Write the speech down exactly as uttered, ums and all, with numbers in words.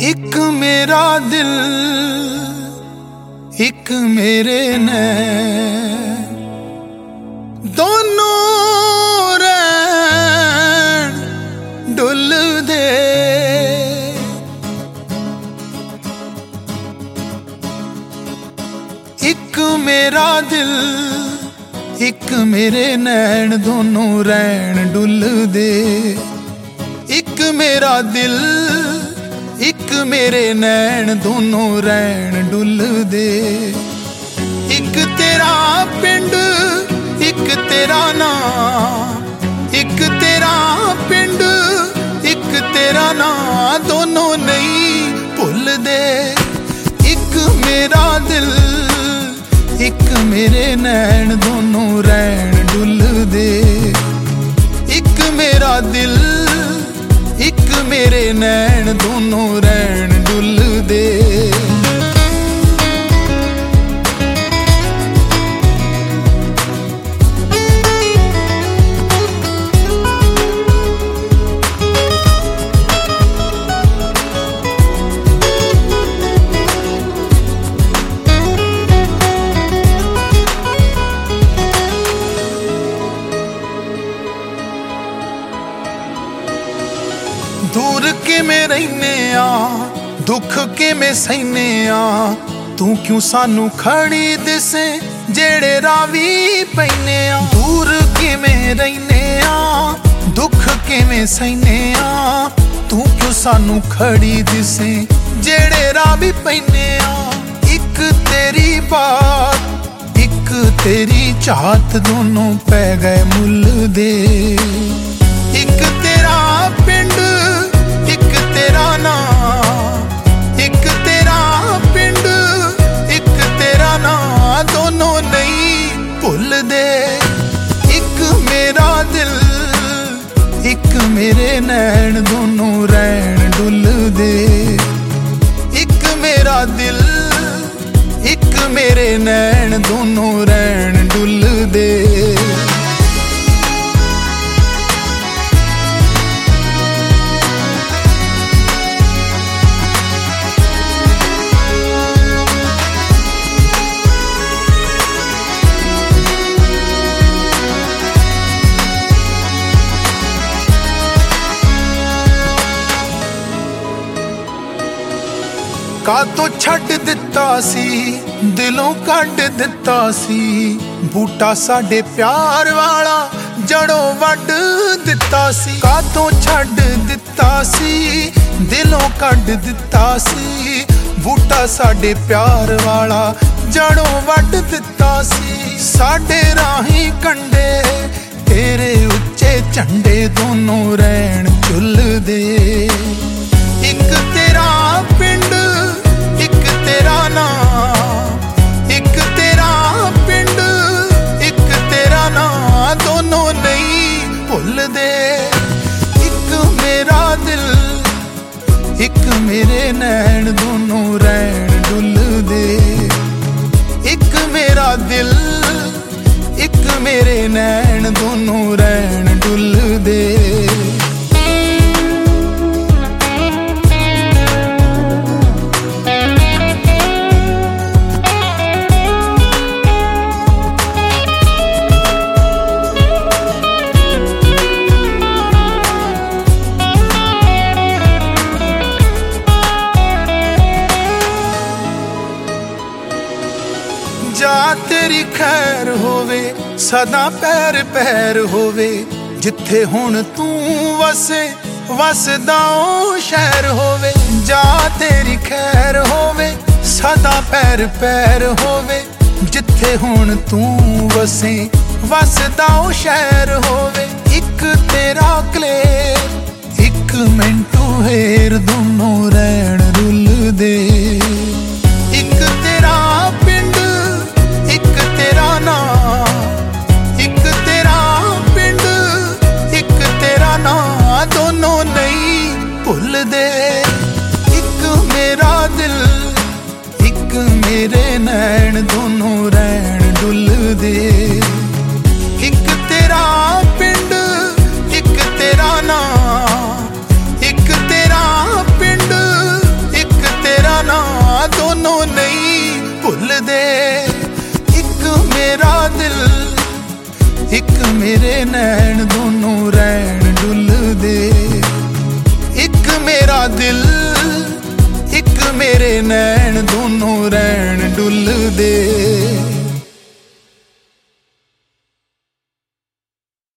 एक मेरा दिल एक मेरे नैन दोनों रैन डुल दे। एक मेरा दिल एक मेरे नैन दोनों रैन डुल दे। एक मेरा दिल एक मेरे नैन दोनों रैन डुल दे। एक तेरा पिंड एक तेरा नाम एक तेरा पिंड एक तेरा नाम दोनों नहीं भुल दे। एक मेरा दिल एक मेरे नैन दोनों रैन डुल दे। एक मेरा दिल एक मेरे नैन दोनों रैन डुल दे। दूर किवें रहने आ दुख किवें सहने आ तू क्यों सानू खड़ी दिसे जेड़े रावी पैने आ। दूर किवें रहने आ दुख किवें सहने आ तू क्यों सानू खड़ी दिसे जेड़े रावी पैने आ। एक तेरी बात एक तेरी चाहत दोनों पै गए मुल दे। एक तेरा पिंड एक तेरा नाम एक तेरा पिंड एक तेरा नाम दोनों नहीं भुल दे। एक मेरा दिल एक मेरे नैन दोनों रैन डुल दे। एक मेरा दिल एक मेरे नैन दोनों रैन डुल दे। कातों छड्ड दिता सी दिलों कड्ड दिता सी बूटा साडे प्यार वाला जड़ों वड्ड दिता सी। कातों छड्ड दिता सी दिलों कड्ड दिता सी बूटा साडे प्यार वाला जड़ों वड्ड दिता सी। साडे राही कंडे तेरे उच्चे झंडे दोनों रैन झुल दे। एक तेरा पिंड एक तेरा नाम एक तेरा पिंड एक तेरा नाम दोनों नहीं भुल दे। एक मेरा दिल एक मेरे नैन दोनों रैन डुल दे। एक मेरा दिल एक मेरे नैन दोनों रैन डुल दे। जा तेरी खैर होवे सदा पैर पैर होवे जिथे हुण तू वसे वसदा ओ शहर होवे। जा तेरी खैर होवे सदा पैर पैर होवे जिथे हुण तू वसे वसदा ओ शहर होवे। एक तेरा कलेर एक मिंटू हेर दोनों रैन रुल दे। एक तेरा पिंड एक तेरा नाम एक तेरा पिंड एक तेरा नाम दोनों नहीं भुल दे। एक मेरा दिल एक मेरे नैन दोनों रैन डुल दे। एक तेरा पिंड एक तेरा नाम एक तेरा पिंड एक ਭੁੱਲਦੇ। ਇੱਕ ਮੇਰਾ ਦਿਲ ਇੱਕ ਮੇਰੇ ਨੈਣ ਦੋਨੋਂ ਰਹਿਣ ਡੁੱਲਦੇ। ਇੱਕ ਮੇਰਾ ਦਿਲ ਇੱਕ ਮੇਰੇ ਨੈਣ ਦੋਨੋਂ ਰਹਿਣ ਡੁੱਲਦੇ।